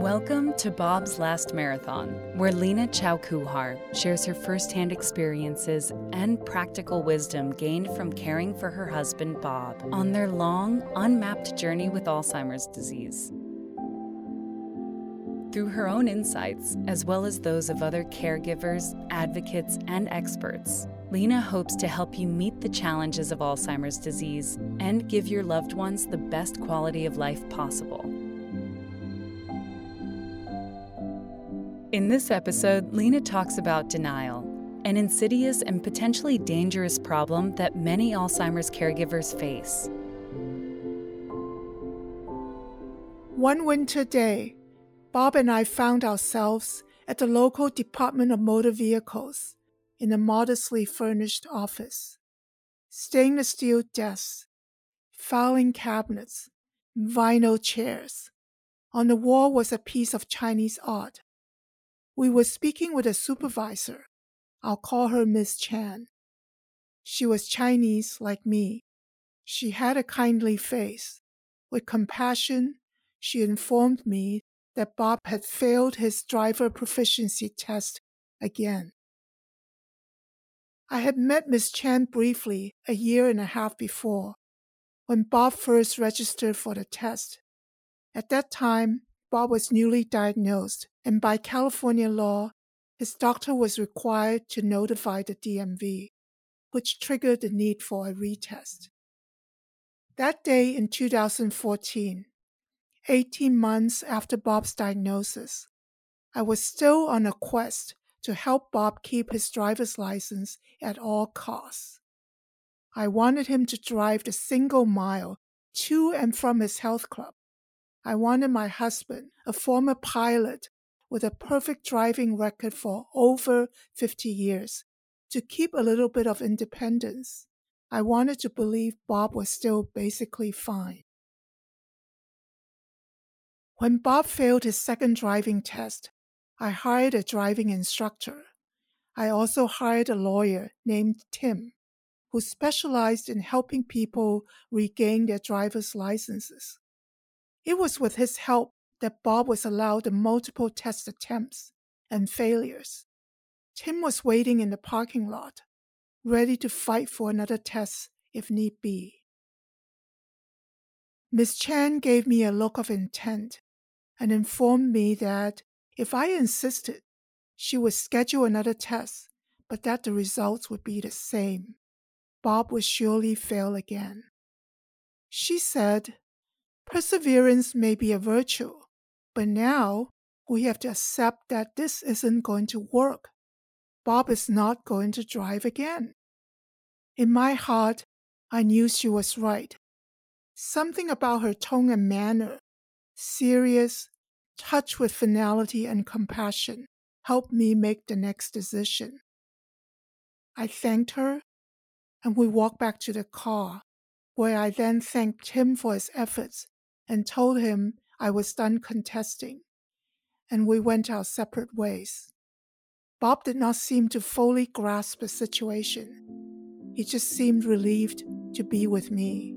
Welcome to Bob's Last Marathon, where Lena Chowkuhar shares her firsthand experiences and practical wisdom gained from caring for her husband, Bob, on their long, unmapped journey with Alzheimer's disease. Through her own insights, as well as those of other caregivers, advocates, and experts, Lena hopes to help you meet the challenges of Alzheimer's disease and give your loved ones the best quality of life possible. In this episode, Lena talks about denial, an insidious and potentially dangerous problem that many Alzheimer's caregivers face. One winter day, Bob and I found ourselves at the local Department of Motor Vehicles in a modestly furnished office. Stainless steel desks, filing cabinets, vinyl chairs. On the wall was a piece of Chinese art. We were speaking with a supervisor. I'll call her Miss Chan. She was Chinese like me. She had a kindly face. With compassion, she informed me that Bob had failed his driver proficiency test again. I had met Miss Chan briefly a year and a half before, when Bob first registered for the test. At that time, Bob was newly diagnosed, and by California law, his doctor was required to notify the DMV, which triggered the need for a retest. That day in 2014, 18 months after Bob's diagnosis, I was still on a quest to help Bob keep his driver's license at all costs. I wanted him to drive the single mile to and from his health club. I wanted my husband, a former pilot with a perfect driving record for over 50 years, to keep a little bit of independence. I wanted to believe Bob was still basically fine. When Bob failed his second driving test, I hired a driving instructor. I also hired a lawyer named Tim, who specialized in helping people regain their driver's licenses. It was with his help that Bob was allowed the multiple test attempts and failures. Tim was waiting in the parking lot, ready to fight for another test if need be. Miss Chan gave me a look of intent and informed me that if I insisted, she would schedule another test, but that the results would be the same. Bob would surely fail again. She said, "Perseverance may be a virtue, but now we have to accept that this isn't going to work. Bob is not going to drive again." In my heart, I knew she was right. Something about her tone and manner, serious, touched with finality and compassion, helped me make the next decision. I thanked her, and we walked back to the car, where I then thanked him for his efforts and told him I was done contesting, and we went our separate ways. Bob did not seem to fully grasp the situation. He just seemed relieved to be with me.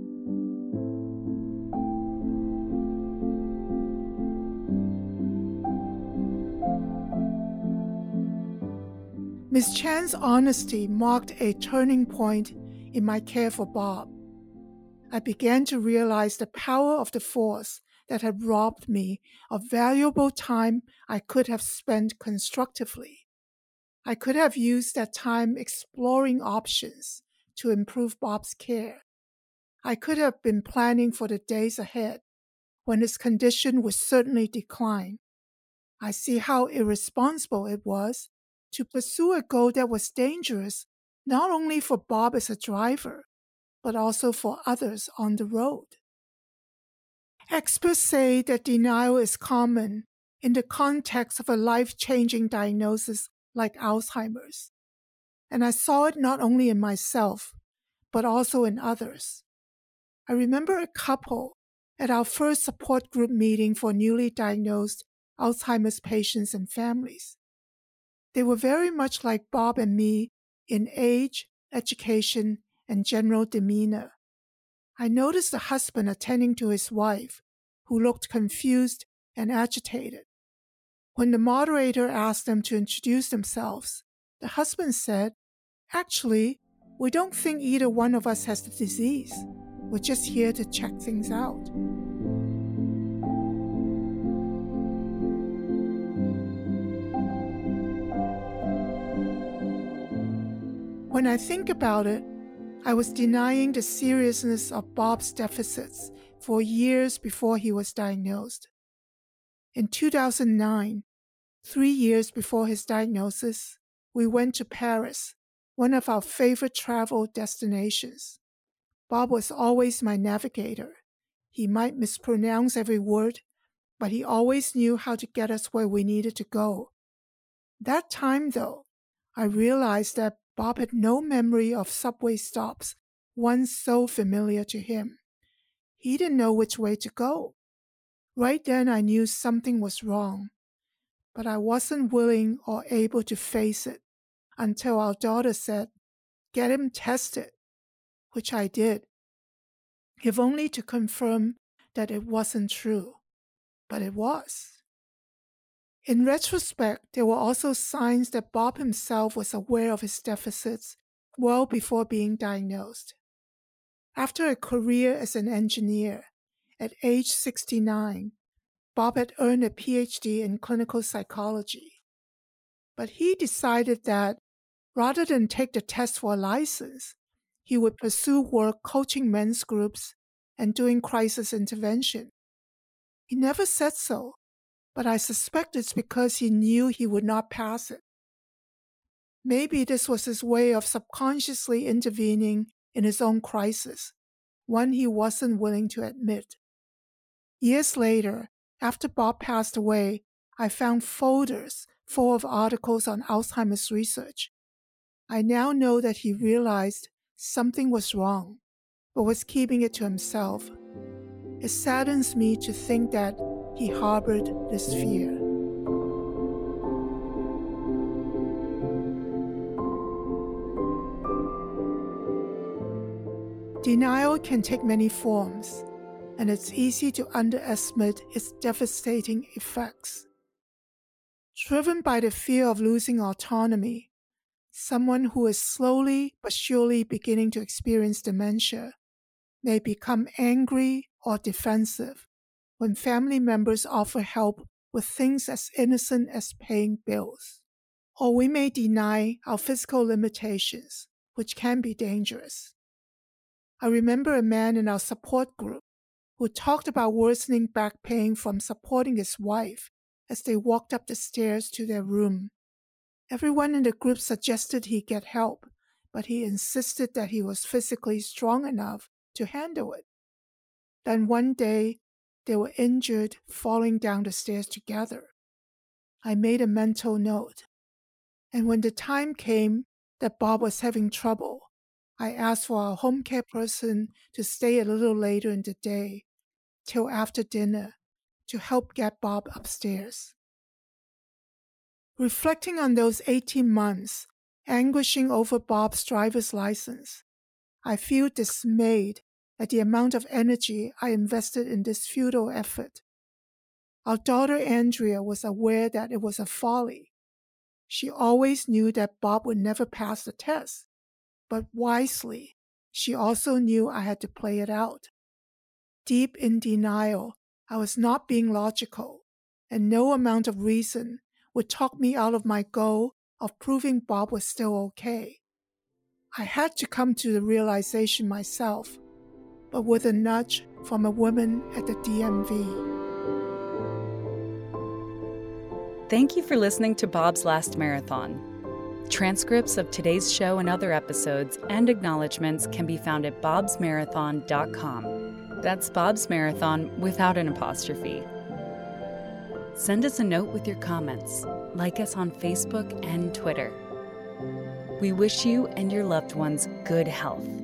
Miss Chan's honesty marked a turning point in my care for Bob. I began to realize the power of the force that had robbed me of valuable time I could have spent constructively. I could have used that time exploring options to improve Bob's care. I could have been planning for the days ahead when his condition would certainly decline. I see how irresponsible it was to pursue a goal that was dangerous not only for Bob as a driver, but also for others on the road. Experts say that denial is common in the context of a life-changing diagnosis like Alzheimer's, and I saw it not only in myself, but also in others. I remember a couple at our first support group meeting for newly diagnosed Alzheimer's patients and families. They were very much like Bob and me in age, education, and general demeanor. I noticed the husband attending to his wife, who looked confused and agitated. When the moderator asked them to introduce themselves, the husband said, "Actually, we don't think either one of us has the disease. We're just here to check things out." When I think about it, I was denying the seriousness of Bob's deficits for years before he was diagnosed. In 2009, 3 years before his diagnosis, we went to Paris, one of our favorite travel destinations. Bob was always my navigator. He might mispronounce every word, but he always knew how to get us where we needed to go. That time, though, I realized that Bob had no memory of subway stops once so familiar to him. He didn't know which way to go. Right then I knew something was wrong, but I wasn't willing or able to face it until our daughter said, "Get him tested," which I did, if only to confirm that it wasn't true. But it was. In retrospect, there were also signs that Bob himself was aware of his deficits well before being diagnosed. After a career as an engineer, at age 69, Bob had earned a PhD in clinical psychology. But he decided that rather than take the test for a license, he would pursue work coaching men's groups and doing crisis intervention. He never said so, but I suspect it's because he knew he would not pass it. Maybe this was his way of subconsciously intervening in his own crisis, one he wasn't willing to admit. Years later, after Bob passed away, I found folders full of articles on Alzheimer's research. I now know that he realized something was wrong, but was keeping it to himself. It saddens me to think that he harbored this fear. Denial can take many forms, and it's easy to underestimate its devastating effects. Driven by the fear of losing autonomy, someone who is slowly but surely beginning to experience dementia may become angry or defensive when family members offer help with things as innocent as paying bills. Or we may deny our physical limitations, which can be dangerous. I remember a man in our support group who talked about worsening back pain from supporting his wife as they walked up the stairs to their room. Everyone in the group suggested he get help, but he insisted that he was physically strong enough to handle it. Then one day, they were injured falling down the stairs together. I made a mental note. And when the time came that Bob was having trouble, I asked for our home care person to stay a little later in the day, till after dinner, to help get Bob upstairs. Reflecting on those 18 months, anguishing over Bob's driver's license, I feel dismayed at the amount of energy I invested in this futile effort. Our daughter Andrea was aware that it was a folly. She always knew that Bob would never pass the test, but wisely, she also knew I had to play it out. Deep in denial, I was not being logical, and no amount of reason would talk me out of my goal of proving Bob was still okay. I had to come to the realization myself, but with a nudge from a woman at the DMV. Thank you for listening to Bob's Last Marathon. Transcripts of today's show and other episodes and acknowledgments can be found at bobsmarathon.com. That's Bob's Marathon without an apostrophe. Send us a note with your comments. Like us on Facebook and Twitter. We wish you and your loved ones good health.